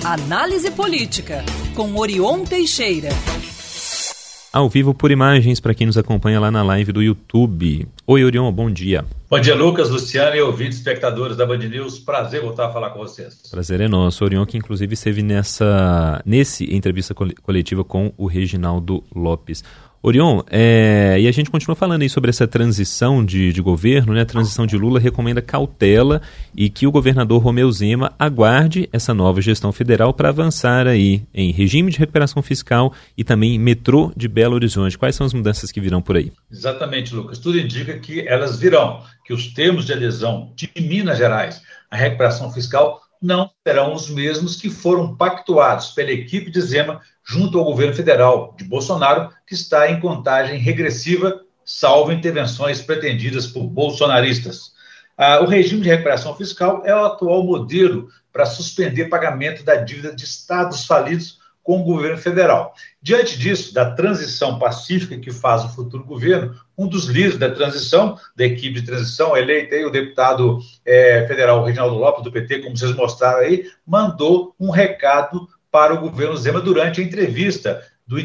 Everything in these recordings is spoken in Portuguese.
Análise Política, com Orion Teixeira. Ao vivo por imagens para quem nos acompanha lá na live do YouTube. Oi, Orion, bom dia. Bom dia, Lucas, Luciano e ouvintes espectadores da Band News. Prazer voltar a falar com vocês. Prazer é nosso. Orion, que inclusive esteve nesse entrevista coletiva com o Reginaldo Lopes. Orion, e a gente continua falando aí sobre essa transição de governo, né? A transição de Lula recomenda cautela e que o governador Romeu Zema aguarde essa nova gestão federal para avançar aí em regime de recuperação fiscal e também metrô de Belo Horizonte. Quais são as mudanças que virão por aí? Exatamente, Lucas. Tudo indica que elas virão, que os termos de adesão de Minas Gerais à recuperação fiscal não serão os mesmos que foram pactuados pela equipe de Zema junto ao governo federal de Bolsonaro, que está em contagem regressiva, salvo intervenções pretendidas por bolsonaristas. O regime de recuperação fiscal é o atual modelo para suspender pagamento da dívida de estados falidos com o governo federal. Diante disso, da transição pacífica que faz o futuro governo, um dos líderes da transição, da equipe de transição, eleito aí o deputado federal Reginaldo Lopes, do PT, como vocês mostraram aí, mandou um recado para o governo Zema durante a entrevista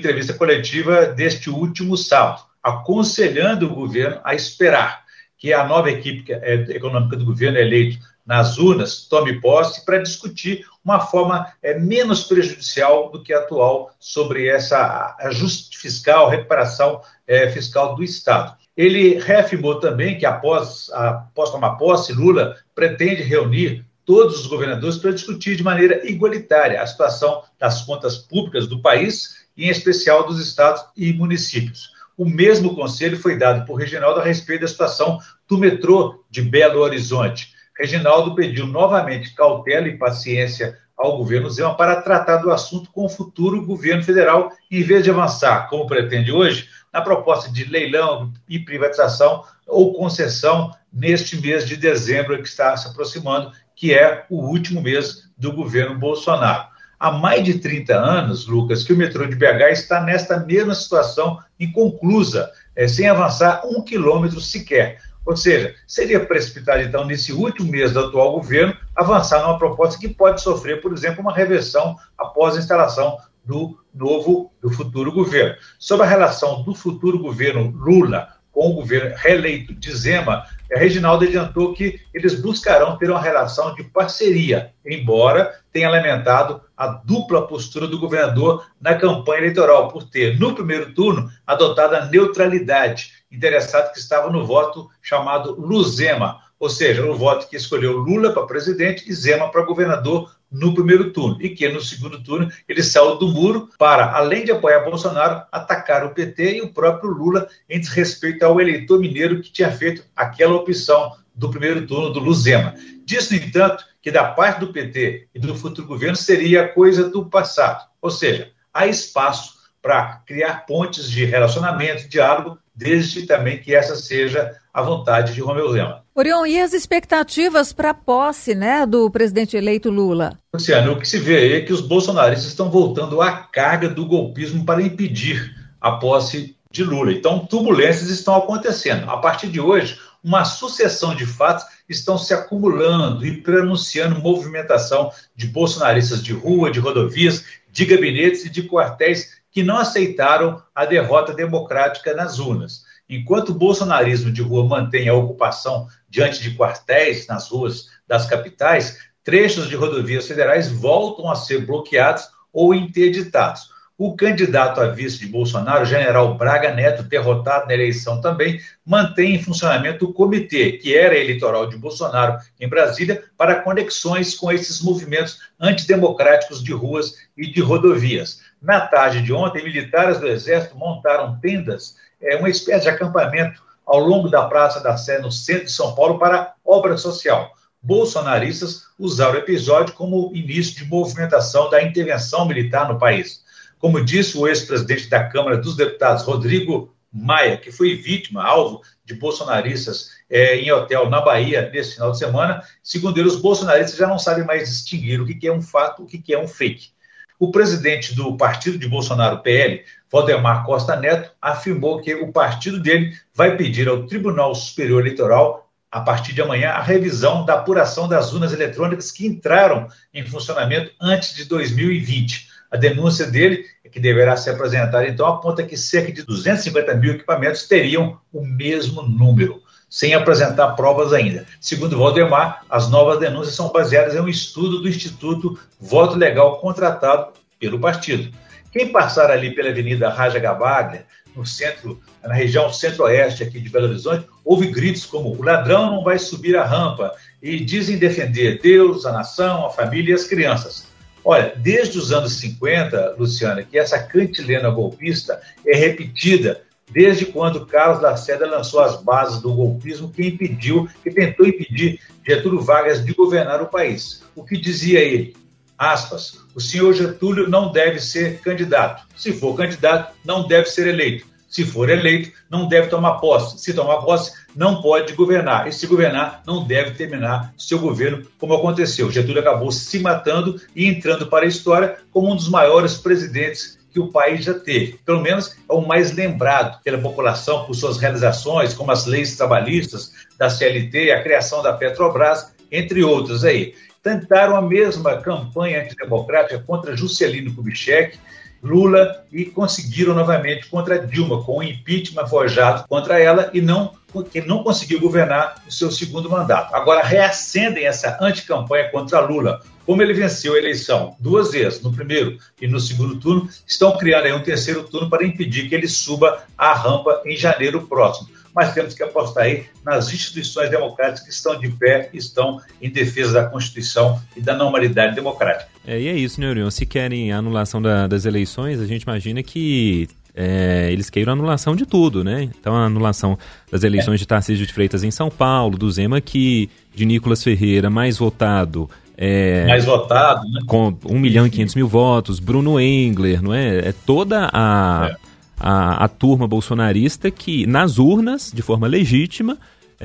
coletiva deste último sábado, aconselhando o governo a esperar que a nova equipe econômica do governo eleito nas urnas tome posse para discutir uma forma menos prejudicial do que a atual sobre essa ajuste fiscal, recuperação fiscal do Estado. Ele reafirmou também que após tomar posse, Lula pretende reunir todos os governadores para discutir de maneira igualitária a situação das contas públicas do país, e em especial dos estados e municípios. O mesmo conselho foi dado por Reginaldo a respeito da situação do metrô de Belo Horizonte. Reginaldo pediu novamente cautela e paciência ao governo Zema para tratar do assunto com o futuro governo federal, em vez de avançar, como pretende hoje, na proposta de leilão e privatização ou concessão neste mês de dezembro que está se aproximando, que é o último mês do governo Bolsonaro. Há mais de 30 anos, Lucas, que o metrô de BH está nesta mesma situação inconclusa, sem avançar 1 quilômetro sequer. Ou seja, seria precipitado, então, nesse último mês do atual governo, avançar numa proposta que pode sofrer, por exemplo, uma reversão após a instalação do futuro governo. Sobre a relação do futuro governo Lula com o governo reeleito de Zema, Reginaldo adiantou que eles buscarão ter uma relação de parceria, embora tenha lamentado a dupla postura do governador na campanha eleitoral, por ter, no primeiro turno, adotado a neutralidade, interessado que estava no voto chamado Luzema, ou seja, o voto que escolheu Lula para presidente e Zema para governador no primeiro turno, e que no segundo turno ele saiu do muro para, além de apoiar Bolsonaro, atacar o PT e o próprio Lula em desrespeito ao eleitor mineiro que tinha feito aquela opção do primeiro turno do Luzema. Diz, no entanto, que da parte do PT e do futuro governo seria coisa do passado, ou seja, há espaço para criar pontes de relacionamento, diálogo, desde também que essa seja a vontade de Romeu Zema. Orion, e as expectativas para a posse, do presidente eleito Lula? Luciano, o que se vê aí é que os bolsonaristas estão voltando à carga do golpismo para impedir a posse de Lula. Então, turbulências estão acontecendo. A partir de hoje, uma sucessão de fatos estão se acumulando e pronunciando movimentação de bolsonaristas de rua, de rodovias, de gabinetes e de quartéis que não aceitaram a derrota democrática nas urnas. Enquanto o bolsonarismo de rua mantém a ocupação diante de quartéis nas ruas das capitais, trechos de rodovias federais voltam a ser bloqueados ou interditados. O candidato a vice de Bolsonaro, general Braga Neto, derrotado na eleição também, mantém em funcionamento o comitê, que era eleitoral de Bolsonaro em Brasília, para conexões com esses movimentos antidemocráticos de ruas e de rodovias. Na tarde de ontem, militares do Exército montaram tendas, uma espécie de acampamento ao longo da Praça da Sé, no centro de São Paulo, para obra social. Bolsonaristas usaram o episódio como início de movimentação da intervenção militar no país. Como disse o ex-presidente da Câmara dos Deputados, Rodrigo Maia, que foi vítima, alvo de bolsonaristas em hotel na Bahia nesse final de semana, segundo ele, os bolsonaristas já não sabem mais distinguir o que é um fato, o que é um fake. O presidente do partido de Bolsonaro, PL, Valdemar Costa Neto, afirmou que o partido dele vai pedir ao Tribunal Superior Eleitoral a partir de amanhã, a revisão da apuração das urnas eletrônicas que entraram em funcionamento antes de 2020. A denúncia dele, que deverá ser apresentada, então, aponta que cerca de 250 mil equipamentos teriam o mesmo número, sem apresentar provas ainda. Segundo Valdemar, as novas denúncias são baseadas em um estudo do Instituto Voto Legal contratado pelo partido. Quem passar ali pela Avenida Raja Gabaglia, no centro, na região centro-oeste aqui de Belo Horizonte, houve gritos como "o ladrão não vai subir a rampa", e dizem defender Deus, a nação, a família e as crianças. Olha, desde os anos 50, Luciana, que essa cantilena golpista é repetida desde quando Carlos Lacerda lançou as bases do golpismo que tentou impedir Getúlio Vargas de governar o país. O que dizia ele? Aspas, o senhor Getúlio não deve ser candidato. Se for candidato, não deve ser eleito. Se for eleito, não deve tomar posse. Se tomar posse, não pode governar. E se governar, não deve terminar seu governo, como aconteceu. Getúlio acabou se matando e entrando para a história como um dos maiores presidentes que o país já teve. Pelo menos é o mais lembrado pela população por suas realizações, como as leis trabalhistas da CLT, a criação da Petrobras, entre outras aí. Tentaram a mesma campanha antidemocrática contra Juscelino Kubitschek, Lula, e conseguiram novamente contra Dilma, com o impeachment forjado contra ela, e que não conseguiu governar o seu segundo mandato. Agora reacendem essa anticampanha contra Lula. Como ele venceu a eleição 2 vezes, no primeiro e no segundo turno, estão criando aí um terceiro turno para impedir que ele suba a rampa em janeiro próximo. Mas temos que apostar aí nas instituições democráticas que estão de pé, que estão em defesa da Constituição e da normalidade democrática. E é isso, né, Orion? Se querem a anulação das eleições, a gente imagina que eles queiram a anulação de tudo, né? Então, a anulação das eleições de Tarcísio de Freitas em São Paulo, do Zema aqui, de Nicolas Ferreira, mais votado, né? Com 1.500.000 votos, Bruno Engler, não é? É toda a turma bolsonarista que, nas urnas, de forma legítima,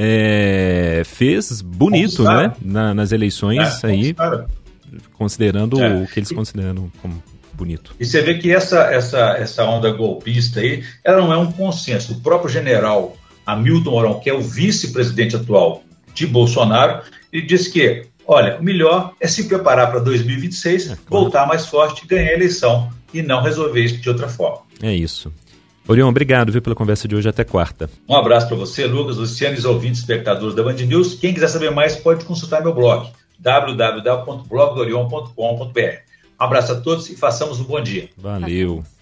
fez bonito, né? Nas eleições aí, considerando o que eles consideram como bonito. E você vê que essa onda golpista aí, ela não é um consenso. O próprio general Hamilton Mourão, que é o vice-presidente atual de Bolsonaro, ele disse que, olha, o melhor é se preparar para 2026, voltar mais forte e ganhar a eleição, e não resolver isso de outra forma. É isso. Orion, obrigado, viu, pela conversa de hoje. Até quarta. Um abraço para você, Lucas, Luciano e os ouvintes espectadores da Band News. Quem quiser saber mais pode consultar meu blog, www.blogdorion.com.br. Um abraço a todos e façamos um bom dia. Valeu.